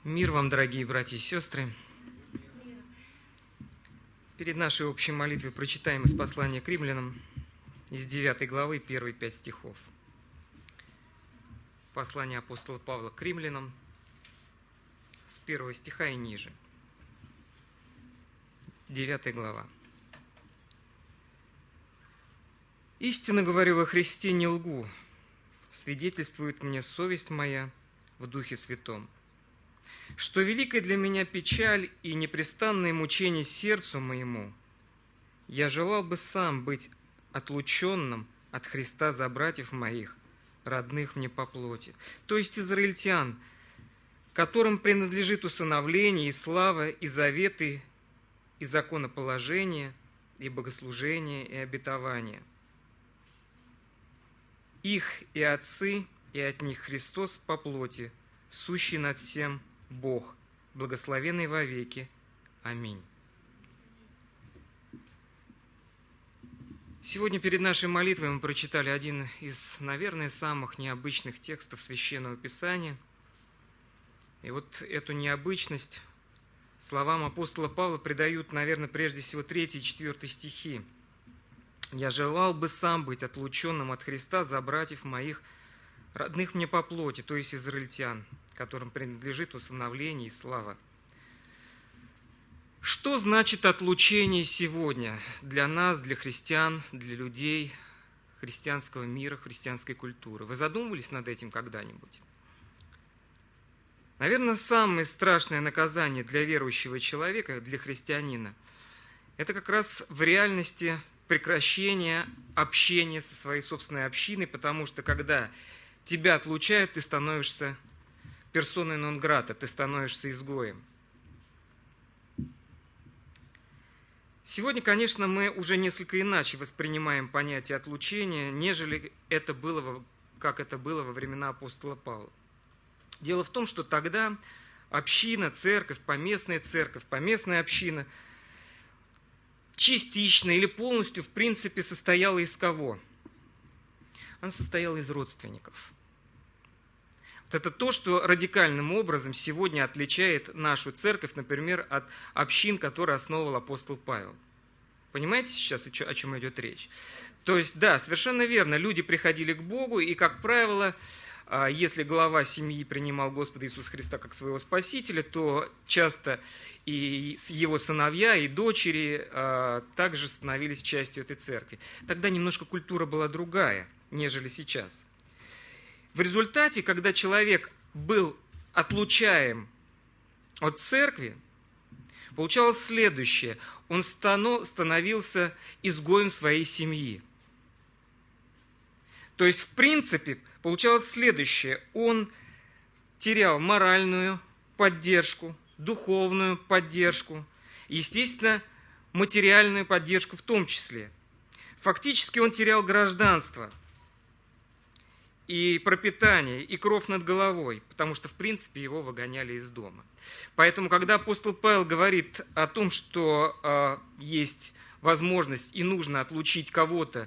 Мир вам, дорогие братья и сестры! Перед нашей общей молитвой прочитаем из послания к римлянам, из 9 главы, первые 5 стихов. Послание апостола Павла к римлянам, с 1 стиха и ниже. 9 глава. «Истинно говорю во Христе, не лгу, свидетельствует мне совесть моя в Духе Святом, что великая для меня печаль и непрестанное мучение сердцу моему, я желал бы сам быть отлученным от Христа за братьев моих, родных мне по плоти, то есть израильтян, которым принадлежит усыновление и слава, и заветы, и законоположение, и богослужение, и обетование. Их и отцы, и от них Христос по плоти, сущий над всем Бог, благословенный вовеки. Аминь». Сегодня перед нашей молитвой мы прочитали один из, наверное, самых необычных текстов Священного Писания. И вот эту необычность словам апостола Павла придают, наверное, прежде всего 3 и 4 стихи. «Я желал бы сам быть отлученным от Христа за братьев моих, родных мне по плоти, то есть израильтян, которым принадлежит усыновление и слава». Что значит отлучение сегодня для нас, для христиан, для людей христианского мира, христианской культуры? Вы задумывались над этим когда-нибудь? Наверное, самое страшное наказание для верующего человека, для христианина, это как раз в реальности прекращение общения со своей собственной общиной, потому что когда тебя отлучают, ты становишься персоной нон грата, ты становишься изгоем. Сегодня, конечно, мы уже несколько иначе воспринимаем понятие отлучения, нежели это было, как это было во времена апостола Павла. Дело в том, что тогда община, церковь, поместная община частично или полностью, в принципе, состояла из кого? Она состояла из родственников. Вот это то, что радикальным образом сегодня отличает нашу церковь, например, от общин, которые основывал апостол Павел. Понимаете сейчас, о чем идет речь? То есть, да, совершенно верно, люди приходили к Богу, и, как правило, если глава семьи принимал Господа Иисуса Христа как своего Спасителя, то часто и его сыновья, и дочери также становились частью этой церкви. Тогда немножко культура была другая, нежели сейчас. В результате, когда человек был отлучаем от церкви, получалось следующее. Он становился изгоем своей семьи. То есть, в принципе, получалось следующее. Он терял моральную поддержку, духовную поддержку, естественно, материальную поддержку в том числе. Фактически он терял гражданство и пропитание, и кров над головой, потому что, в принципе, его выгоняли из дома. Поэтому, когда апостол Павел говорит о том, что есть возможность и нужно отлучить кого-то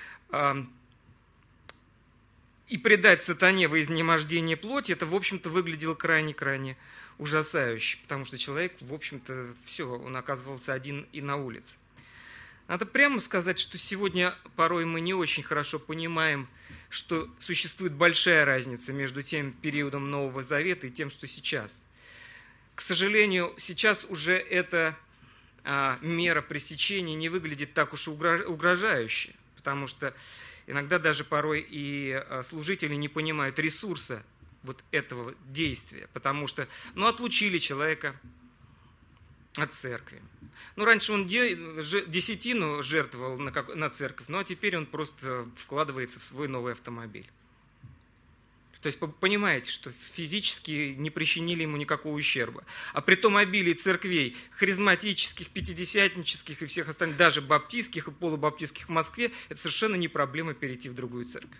и предать сатане во изнемождение плоти, это, в общем-то, выглядело крайне-крайне ужасающе, потому что человек, в общем-то, все, он оказывался один и на улице. Надо прямо сказать, что сегодня порой мы не очень хорошо понимаем, что существует большая разница между тем периодом Нового Завета и тем, что сейчас. К сожалению, сейчас уже эта мера пресечения не выглядит так уж угрожающе, потому что иногда даже порой и служители не понимают ресурса вот этого действия, потому что, отлучили человека от церкви. Раньше он десятину жертвовал на церковь, а теперь он просто вкладывается в свой новый автомобиль. То есть, понимаете, что физически не причинили ему никакого ущерба. А при том обилии церквей харизматических, пятидесятнических и всех остальных, даже баптистских и полубаптистских в Москве, это совершенно не проблема перейти в другую церковь.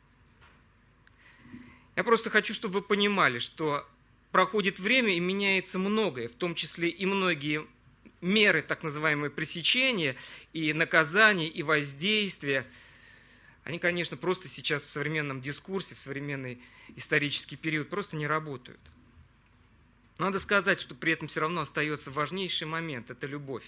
Я просто хочу, чтобы вы понимали, что проходит время и меняется многое, в том числе и многие меры так называемые пресечения и наказания, и воздействия. Они, конечно, просто сейчас в современном дискурсе, в современный исторический период просто не работают. Надо сказать, что при этом все равно остается важнейший момент – это любовь.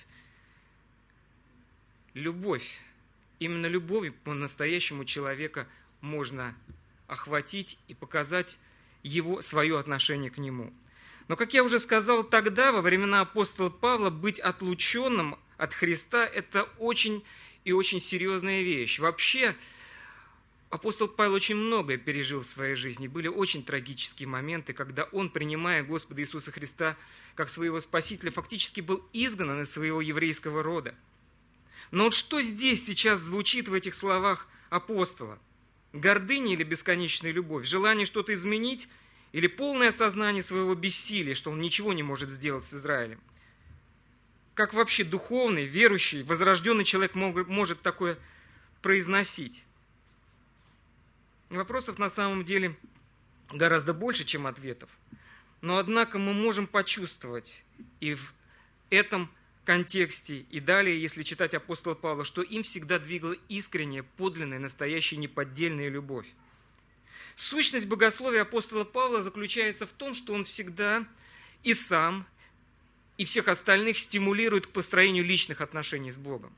Любовь. Именно любовью по-настоящему человека можно охватить и показать свое отношение к нему. Но, как я уже сказал тогда, во времена апостола Павла, быть отлученным от Христа – это очень и очень серьезная вещь. Вообще, апостол Павел очень многое пережил в своей жизни. Были очень трагические моменты, когда он, принимая Господа Иисуса Христа как своего Спасителя, фактически был изгнан из своего еврейского рода. Но вот что здесь сейчас звучит в этих словах апостола? Гордыня или бесконечная любовь? Желание что-то изменить или полное осознание своего бессилия, что он ничего не может сделать с Израилем? Как вообще духовный, верующий, возрожденный человек может такое произносить? Вопросов на самом деле гораздо больше, чем ответов. Но однако мы можем почувствовать и в этом контексте, и далее, если читать апостола Павла, что им всегда двигала искренняя, подлинная, настоящая, неподдельная любовь. Сущность богословия апостола Павла заключается в том, что он всегда и сам, и всех остальных стимулирует к построению личных отношений с Богом.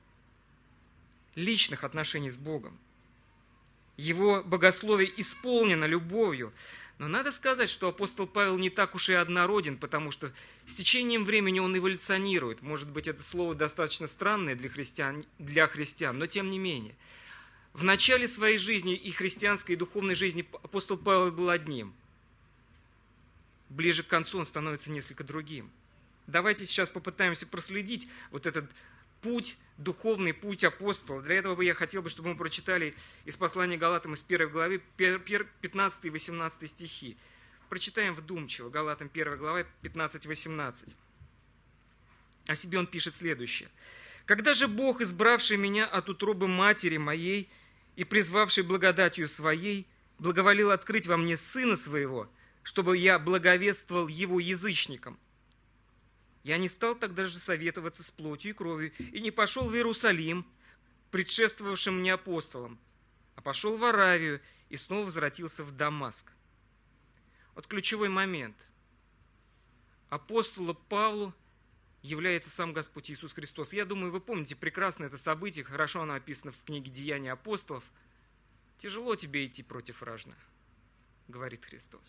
Личных отношений с Богом. Его богословие исполнено любовью. Но надо сказать, что апостол Павел не так уж и однороден, потому что с течением времени он эволюционирует. Может быть, это слово достаточно странное для христиан, но тем не менее. В начале своей жизни и христианской, и духовной жизни апостол Павел был одним. Ближе к концу он становится несколько другим. Давайте сейчас попытаемся проследить вот этот путь, духовный путь апостола. Для этого я хотел бы, чтобы мы прочитали из послания Галатам из 1 главы 15 и 18 стихи. Прочитаем вдумчиво. Галатам 1 глава 15-18. О себе он пишет следующее. «Когда же Бог, избравший меня от утробы матери моей и призвавший благодатью своей, благоволил открыть во мне Сына Своего, чтобы я благовествовал Его язычникам, я не стал тогда же советоваться с плотью и кровью, и не пошел в Иерусалим, предшествовавшим мне апостолам, а пошел в Аравию и снова возвратился в Дамаск». Вот ключевой момент. Апостолу Павлу является сам Господь Иисус Христос. Я думаю, вы помните прекрасно это событие, хорошо оно описано в книге «Деяния апостолов». «Тяжело тебе идти против вражды», говорит Христос.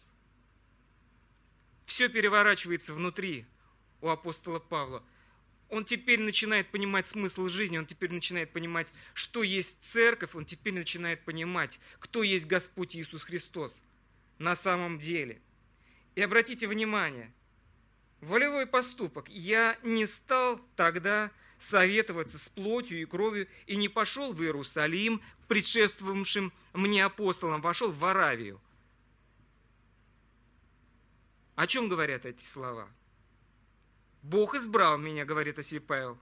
Все переворачивается внутри у апостола Павла. Он теперь начинает понимать смысл жизни, он теперь начинает понимать, что есть церковь, он теперь начинает понимать, кто есть Господь Иисус Христос на самом деле. И обратите внимание, волевой поступок. Я не стал тогда советоваться с плотью и кровью и не пошел в Иерусалим, предшествовавшим мне апостолам, пошел в Аравию. О чем говорят эти слова? Бог избрал меня, говорит о себе Павел.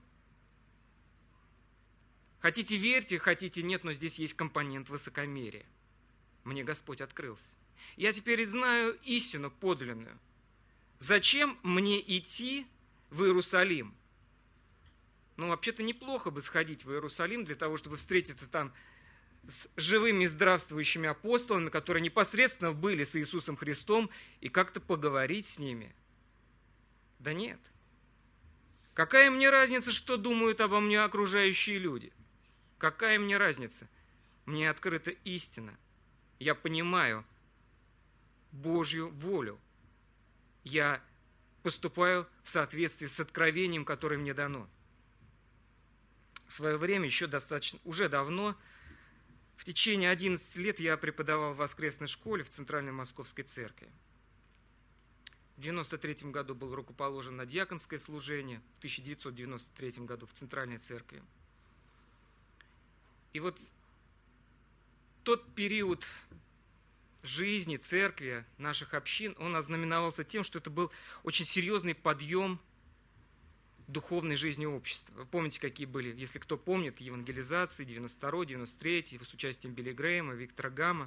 Хотите верьте, хотите нет, но здесь есть компонент высокомерия. Мне Господь открылся. Я теперь знаю истину подлинную. Зачем мне идти в Иерусалим? Ну, вообще-то неплохо бы сходить в Иерусалим для того, чтобы встретиться там с живыми здравствующими апостолами, которые непосредственно были с Иисусом Христом, и как-то поговорить с ними. Да нет. Какая мне разница, что думают обо мне окружающие люди? Какая мне разница? Мне открыта истина. Я понимаю Божью волю. Я поступаю в соответствии с откровением, которое мне дано. В свое время, уже давно, в течение 11 лет я преподавал в воскресной школе в Центральной Московской Церкви. В 1993 году был рукоположен на диаконское служение, в 1993 году в Центральной Церкви. И вот тот период жизни церкви, наших общин, он ознаменовался тем, что это был очень серьезный подъем духовной жизни общества. Вы помните, какие были, если кто помнит, евангелизации 92-й, 93-й, с участием Билли Грэема, Виктора Гамма.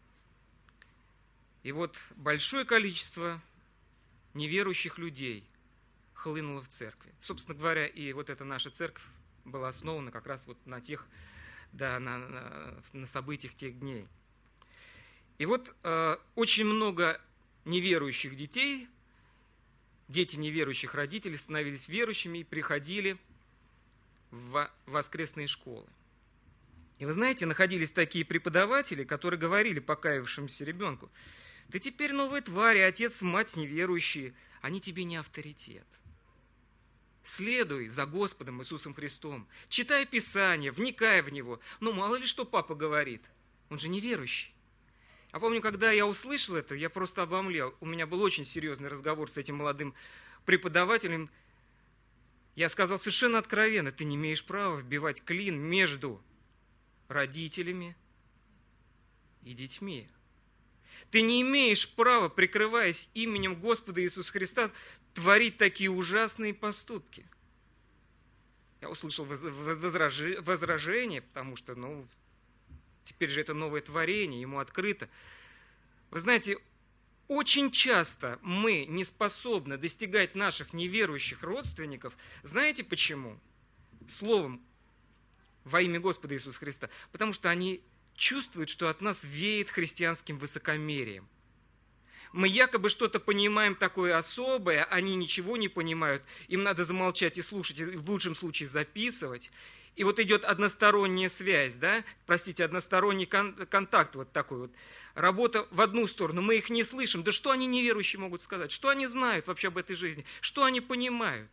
И вот большое количество неверующих людей хлынуло в церкви. Собственно говоря, и вот эта наша церковь была основана как раз вот на тех, да, на событиях тех дней. И вот очень много неверующих детей дети неверующих родителей становились верующими и приходили в воскресные школы. И вы знаете, находились такие преподаватели, которые говорили покаявшемуся ребенку: ты теперь новая тварь, и отец, мать неверующие, они тебе не авторитет. Следуй за Господом Иисусом Христом, читай Писание, вникай в него. Ну, мало ли что папа говорит, он же неверующий. А помню, когда я услышал это, я просто обомлел. У меня был очень серьезный разговор с этим молодым преподавателем. Я сказал совершенно откровенно: ты не имеешь права вбивать клин между родителями и детьми. Ты не имеешь права, прикрываясь именем Господа Иисуса Христа, творить такие ужасные поступки. Я услышал возражение, потому что, теперь же это новое творение, ему открыто. Вы знаете, очень часто мы не способны достигать наших неверующих родственников. Знаете почему? Словом, во имя Господа Иисуса Христа. Потому что они чувствуют, что от нас веет христианским высокомерием. Мы якобы что-то понимаем такое особое, они ничего не понимают, им надо замолчать и слушать, и в лучшем случае записывать. И вот идет односторонняя связь, односторонний контакт вот такой вот. Работа в одну сторону, мы их не слышим. Да что они неверующие могут сказать? Что они знают вообще об этой жизни? Что они понимают?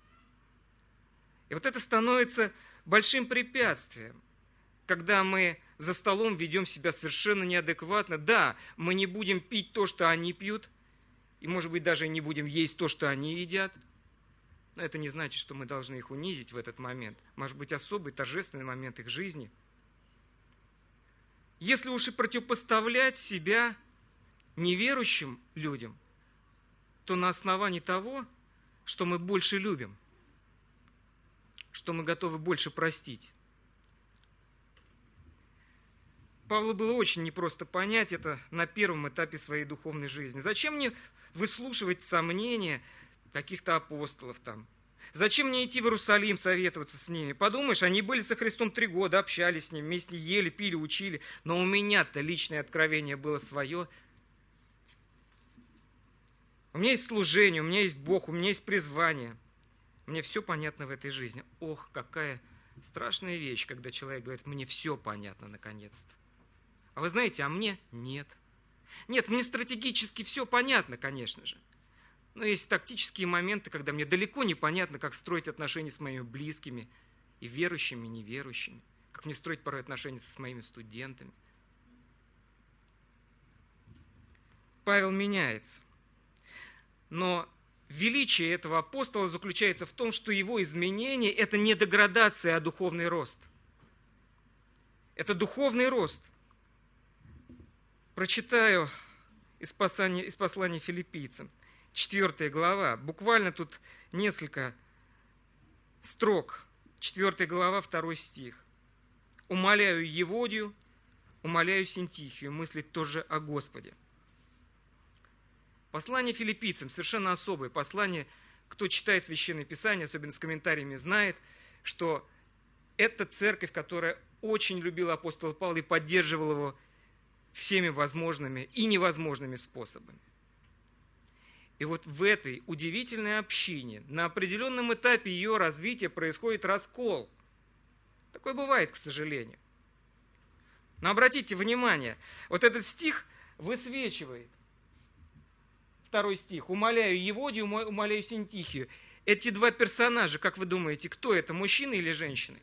И вот это становится большим препятствием, когда мы за столом ведем себя совершенно неадекватно. Да, мы не будем пить то, что они пьют, и, может быть, даже не будем есть то, что они едят. Но это не значит, что мы должны их унизить в этот момент. Может быть, особый, торжественный момент их жизни. Если уж и противопоставлять себя неверующим людям, то на основании того, что мы больше любим, что мы готовы больше простить. Павлу было очень непросто понять это на первом этапе своей духовной жизни. Зачем мне выслушивать сомнения каких-то апостолов там? Зачем мне идти в Иерусалим советоваться с ними? Подумаешь, они были со Христом 3 года, общались с ним, вместе ели, пили, учили. Но у меня-то личное откровение было свое. У меня есть служение, у меня есть Бог, у меня есть призвание. Мне все понятно в этой жизни. Ох, какая страшная вещь, когда человек говорит: мне все понятно наконец-то. А вы знаете, а мне нет. Нет, мне стратегически все понятно, конечно же. Но есть тактические моменты, когда мне далеко не понятно, как строить отношения с моими близкими, и верующими, и неверующими. Как мне строить порой отношения с моими студентами. Павел меняется. Но величие этого апостола заключается в том, что его изменение – это не деградация, а духовный рост. Это духовный рост. Прочитаю из послания филиппийцам, 4 глава. Буквально тут несколько строк. 4 глава, 2 стих. «Умоляю Еводию, умоляю Синтихию мыслить тоже о Господе». Послание филиппийцам совершенно особое послание. Кто читает Священное Писание, особенно с комментариями, знает, что это церковь, которая очень любила апостола Павла и поддерживала его всеми возможными и невозможными способами. И вот в этой удивительной общине на определенном этапе ее развития происходит раскол. Такое бывает, к сожалению. Но обратите внимание, вот этот стих высвечивает. 2 стих. «Умоляю Еводию, умоляю Синтихию». Эти два персонажа, как вы думаете, кто это, мужчины или женщины?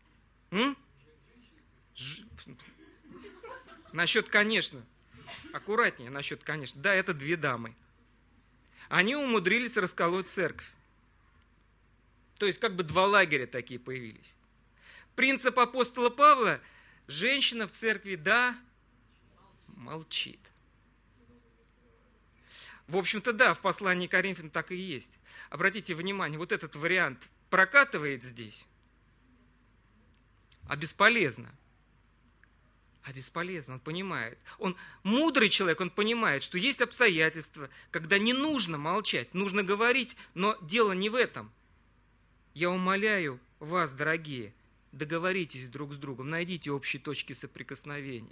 Насчет «конечно». Аккуратнее насчет «конечно». Да, это 2 дамы. Они умудрились расколоть церковь. То есть как бы 2 лагеря такие появились. Принцип апостола Павла: женщина в церкви, да, молчит. В общем-то, да, в послании к Коринфянам так и есть. Обратите внимание, вот этот вариант прокатывает здесь, а бесполезно. А бесполезно, он понимает. Он мудрый человек, он понимает, что есть обстоятельства, когда не нужно молчать, нужно говорить, но дело не в этом. Я умоляю вас, дорогие, договоритесь друг с другом, найдите общие точки соприкосновения.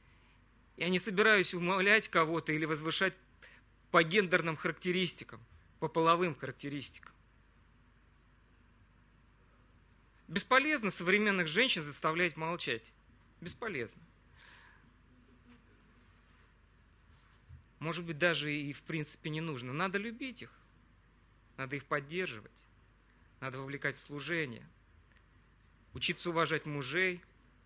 Я не собираюсь умолять кого-то или возвышать по гендерным характеристикам. по половым характеристикам. Бесполезно современных женщин заставлять молчать. Бесполезно. Может быть, даже и в принципе не нужно. Надо любить их, надо их поддерживать, надо вовлекать в служение, учиться уважать мужей,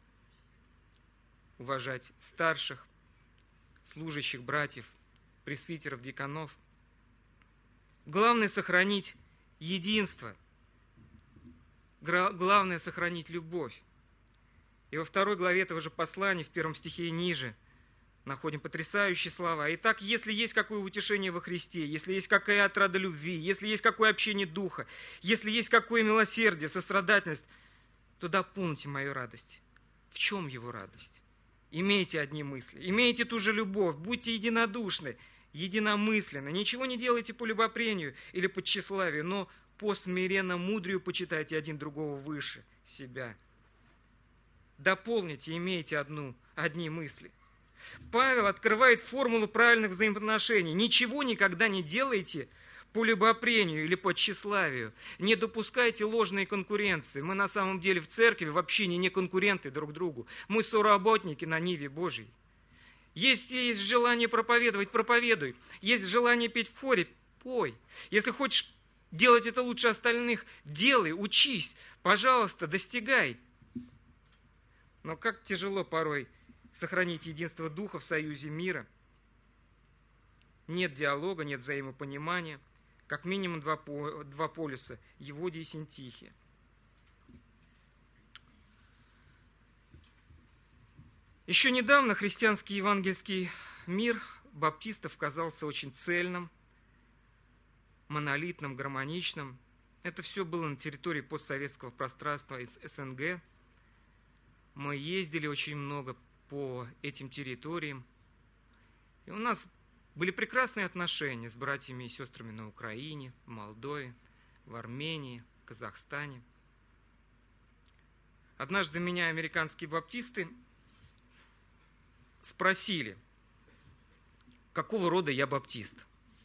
уважать старших, служащих, братьев, пресвитеров, дьяконов. Главное — сохранить единство. Главное — сохранить любовь. И во 2 главе этого же послания, в 1 стихе и ниже, находим потрясающие слова. «Итак, если есть какое утешение во Христе, если есть какая отрада любви, если есть какое общение духа, если есть какое милосердие, сострадательность, то дополните мою радость». В чем его радость? Имейте одни мысли, имейте ту же любовь, будьте единодушны, единомысленны, ничего не делайте по любопрению или по тщеславию, но по смиренно мудрию почитайте один другого выше себя. Дополните, имейте одни мысли. Павел открывает формулу правильных взаимоотношений. Ничего никогда не делайте по любопрению или по тщеславию. Не допускайте ложной конкуренции. Мы на самом деле в церкви вообще не конкуренты друг другу. Мы соработники на ниве Божьей. Есть желание проповедовать — проповедуй. Есть желание петь в хоре — пой. Если хочешь делать это лучше остальных — делай, учись. Пожалуйста, достигай. Но как тяжело порой сохранить единство духа в союзе мира. Нет диалога, нет взаимопонимания. Как минимум два полюса – Еводия и Синтихия. Еще недавно христианский евангельский мир баптистов казался очень цельным, монолитным, гармоничным. Это все было на территории постсоветского пространства СНГ. Мы ездили очень много по этим территориям. И у нас были прекрасные отношения с братьями и сестрами на Украине, в Молдове, в Армении, в Казахстане. Однажды меня американские баптисты спросили, какого рода я баптист.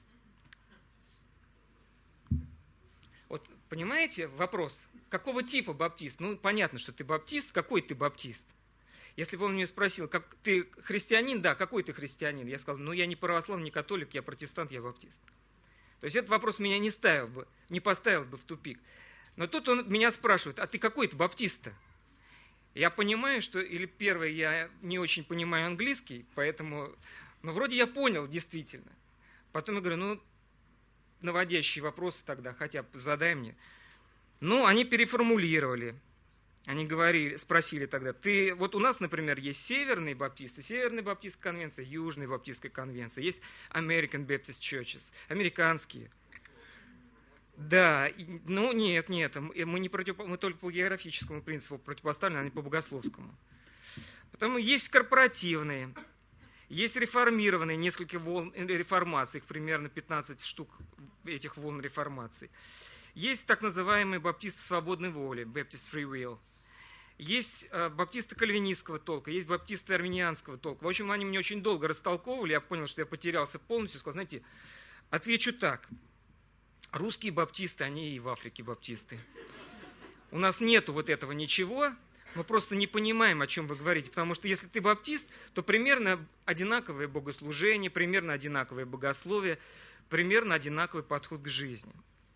Вот понимаете вопрос, какого типа баптист? Ну, понятно, что ты баптист, какой ты баптист? Если бы он меня спросил, как ты христианин, да, какой ты христианин? Я сказал, ну я не православный, не католик, я протестант, я баптист. То есть этот вопрос меня не поставил бы в тупик. Но тут он меня спрашивает, а ты какой ты баптист-то? Я понимаю, что, или первое, я не очень понимаю английский, поэтому, ну вроде я понял действительно. Потом я говорю, ну наводящие вопросы тогда хотя бы задай мне. Ну, они переформулировали. Они спросили тогда, вот у нас, например, есть Северная Баптистская конвенция, Южная Баптистская конвенция, есть American Baptist Churches, американские. Да, ну нет, мы только по географическому принципу противопоставлены, а не по богословскому. Потом есть корпоративные, есть реформированные, несколько волн реформации, их примерно 15 штук этих волн реформации. Есть так называемые баптисты свободной воли, Baptist Free Will. Есть баптисты кальвинистского толка, есть баптисты арменианского толка. В общем, они мне очень долго растолковывали, я понял, что я потерялся полностью. Сказал, знаете, отвечу так. Русские баптисты, они и в Африке баптисты. У нас нету вот этого ничего, мы просто не понимаем, о чем вы говорите. Потому что если ты баптист, то примерно одинаковое богослужение, примерно одинаковое богословие, примерно одинаковый подход к жизни.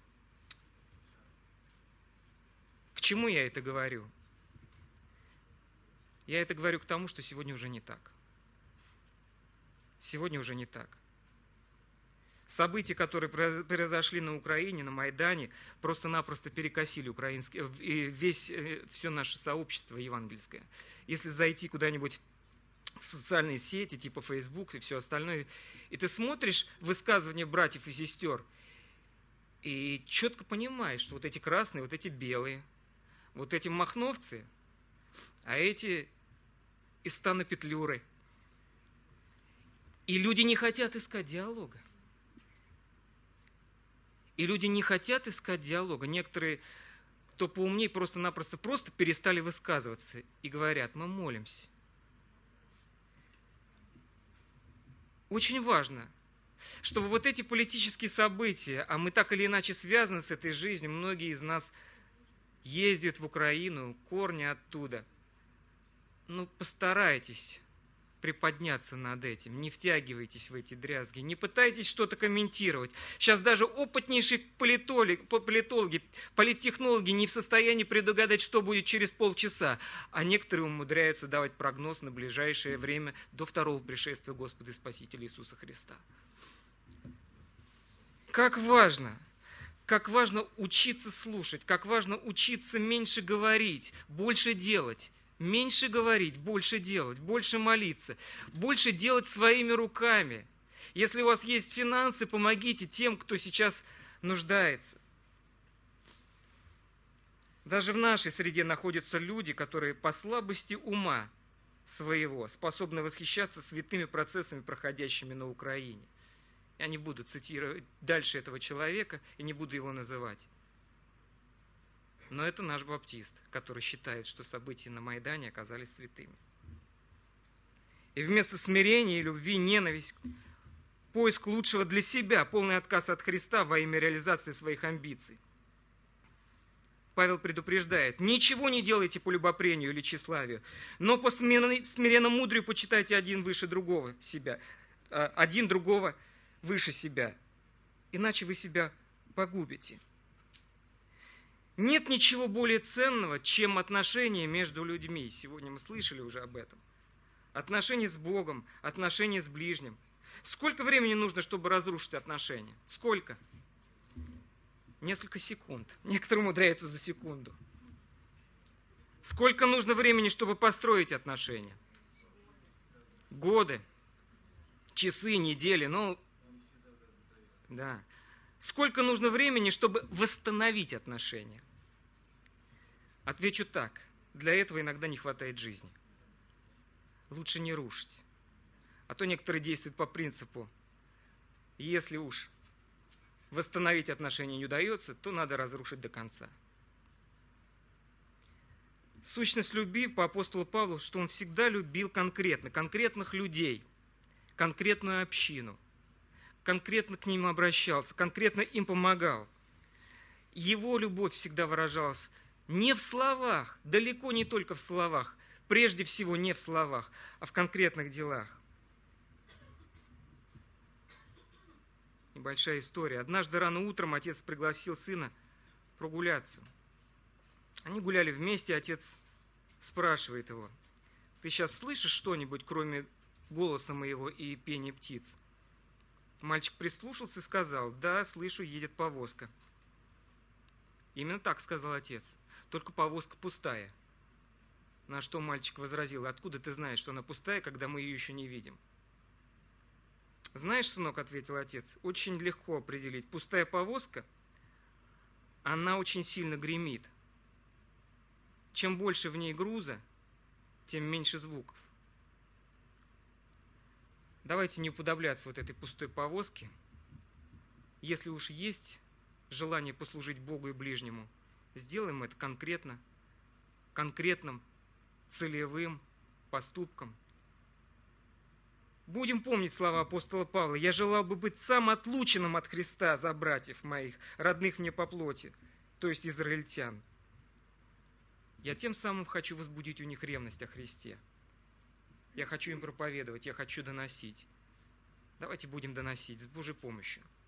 К чему я это говорю? Я это говорю к тому, что сегодня уже не так. Сегодня уже не так. События, которые произошли на Украине, на Майдане, просто-напросто перекосили все наше сообщество евангельское. Если зайти куда-нибудь в социальные сети, типа Facebook и все остальное, и ты смотришь высказывания братьев и сестер, и четко понимаешь, что вот эти красные, вот эти белые, вот эти махновцы, а эти из стана Петлюры. И люди не хотят искать диалога. Некоторые, кто поумнее, просто-напросто перестали высказываться и говорят, мы молимся. Очень важно чтобы вот эти политические события, а мы так или иначе связаны с этой жизнью, многие из нас ездят в Украину, корни оттуда. Ну, постарайтесь приподняться над этим, не втягивайтесь в эти дрязги, не пытайтесь что-то комментировать. Сейчас даже опытнейшие политологи, политтехнологи не в состоянии предугадать, что будет через полчаса, а некоторые умудряются давать прогноз на ближайшее время до второго пришествия Господа и Спасителя Иисуса Христа. Как важно учиться слушать, как важно учиться меньше говорить, больше делать. Меньше говорить, больше делать, больше молиться, больше делать своими руками. Если у вас есть финансы, помогите тем, кто сейчас нуждается. Даже в нашей среде находятся люди, которые по слабости ума своего способны восхищаться святыми процессами, проходящими на Украине. Я не буду цитировать дальше этого человека и не буду его называть. Но это наш баптист, который считает, что события на Майдане оказались святыми. И вместо смирения и любви ненависть, поиск лучшего для себя, полный отказ от Христа во имя реализации своих амбиций. Павел предупреждает: ничего не делайте по любопрению или тщеславию, но по смиренному мудрию почитайте один выше другого себя, один другого выше себя, иначе вы себя погубите. Нет ничего более ценного, чем отношения между людьми. Сегодня мы слышали уже об этом. Отношения с Богом, отношения с ближним. Сколько времени нужно, чтобы разрушить отношения? Сколько? Несколько секунд. Некоторые умудряются за секунду. Сколько нужно времени, чтобы построить отношения? Годы, часы, недели, да. Сколько нужно времени, чтобы восстановить отношения? Отвечу так: для этого иногда не хватает жизни. Лучше не рушить. А то некоторые действуют по принципу: если уж восстановить отношения не удается, то надо разрушить до конца. Сущность любви по апостолу Павлу, что он всегда любил конкретных людей, конкретную общину, конкретно к ним обращался, конкретно им помогал. Его любовь всегда выражалась не в словах, далеко не только в словах, прежде всего не в словах, а в конкретных делах. Небольшая история. Однажды рано утром отец пригласил сына прогуляться. Они гуляли вместе, отец спрашивает его: ты сейчас слышишь что-нибудь, кроме голоса моего и пения птиц? Мальчик прислушался и сказал: да, слышу, едет повозка. Именно так сказал отец, только повозка пустая. На что мальчик возразил: откуда ты знаешь, что она пустая, когда мы ее еще не видим? Знаешь, сынок, ответил отец, очень легко определить. Пустая повозка, она очень сильно гремит. Чем больше в ней груза, тем меньше звуков. Давайте не уподобляться вот этой пустой повозке. Если уж есть желание послужить Богу и ближнему, сделаем это конкретным, целевым поступком. Будем помнить слова апостола Павла: «Я желал бы быть сам отлученным от Христа за братьев моих, родных мне по плоти», то есть израильтян. Я тем самым хочу возбудить у них ревность о Христе. Я хочу им проповедовать, я хочу доносить. Давайте будем доносить с Божьей помощью.